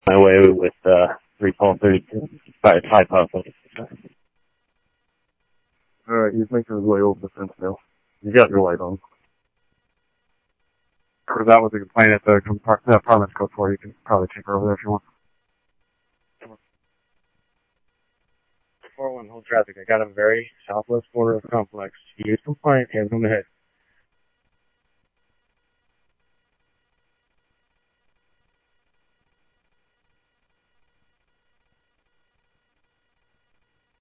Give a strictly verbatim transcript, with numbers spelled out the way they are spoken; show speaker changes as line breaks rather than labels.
my way with uh, three twelve thirty-two by a five pound.
Alright, he's making his way over the fence now. You got your light on.
Or that was a complaint at the, the apartments code for. You can probably take her over there if you want.
four one, hold traffic. I got him very southwest corner of the complex. He is compliant, hands on the head.